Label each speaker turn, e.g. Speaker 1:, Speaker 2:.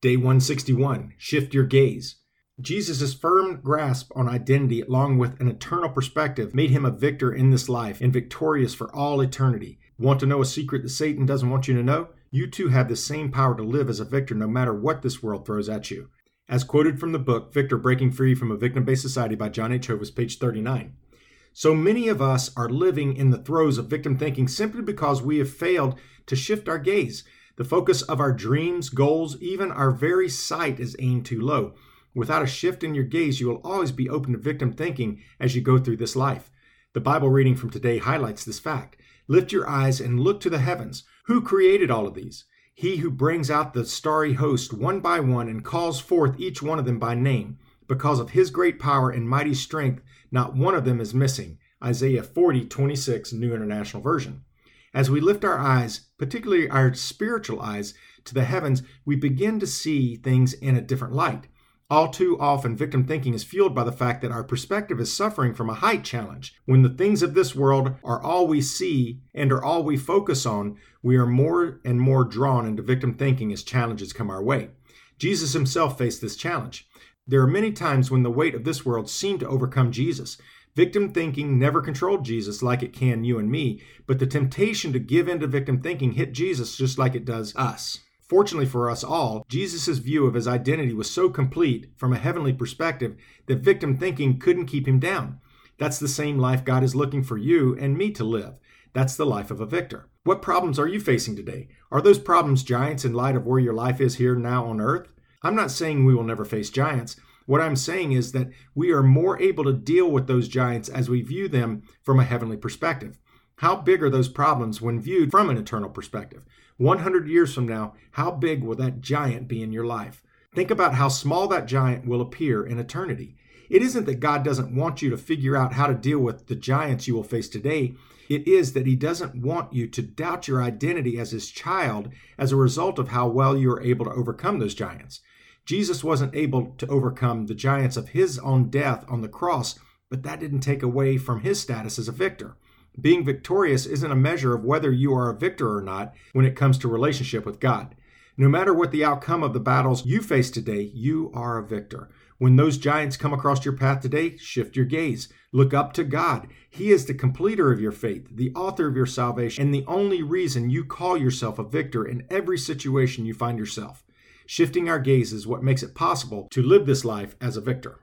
Speaker 1: Day 161, shift your gaze. Jesus' firm grasp on identity along with an eternal perspective made him a victor in this life and victorious for all eternity. Want to know a secret that Satan doesn't want you to know? You too have the same power to live as a victor no matter what this world throws at you. As quoted from the book, Victor Breaking Free from a Victim-Based Society by John H. Hovis, page 39. So many of us are living in the throes of victim thinking simply because we have failed to shift our gaze. The focus of our dreams, goals, even our very sight is aimed too low. Without a shift in your gaze, you will always be open to victim thinking as you go through this life. The Bible reading from today highlights this fact. Lift your eyes and look to the heavens. Who created all of these? He who brings out the starry host one by one and calls forth each one of them by name. Because of his great power and mighty strength, not one of them is missing. Isaiah 40:26, New International Version. As we lift our eyes, particularly our spiritual eyes, to the heavens, we begin to see things in a different light. All too often, victim thinking is fueled by the fact that our perspective is suffering from a height challenge. When the things of this world are all we see and are all we focus on, we are more and more drawn into victim thinking as challenges come our way. Jesus himself faced this challenge. There are many times when the weight of this world seemed to overcome Jesus. Victim thinking never controlled Jesus like it can you and me, but the temptation to give in to victim thinking hit Jesus just like it does us. Fortunately for us all, Jesus' view of his identity was so complete from a heavenly perspective that victim thinking couldn't keep him down. That's the same life God is looking for you and me to live. That's the life of a victor. What problems are you facing today? Are those problems giants in light of where your life is here now on earth? I'm not saying we will never face giants. What I'm saying is that we are more able to deal with those giants as we view them from a heavenly perspective. How big are those problems when viewed from an eternal perspective? 100 years from now, how big will that giant be in your life? Think about how small that giant will appear in eternity. It isn't that God doesn't want you to figure out how to deal with the giants you will face today. It is that he doesn't want you to doubt your identity as his child as a result of how well you are able to overcome those giants. Jesus wasn't able to overcome the giants of his own death on the cross, but that didn't take away from his status as a victor. Being victorious isn't a measure of whether you are a victor or not when it comes to relationship with God. No matter what the outcome of the battles you face today, you are a victor. When those giants come across your path today, shift your gaze. Look up to God. He is the completer of your faith, the author of your salvation, and the only reason you call yourself a victor in every situation you find yourself. Shifting our gaze is what makes it possible to live this life as a victor.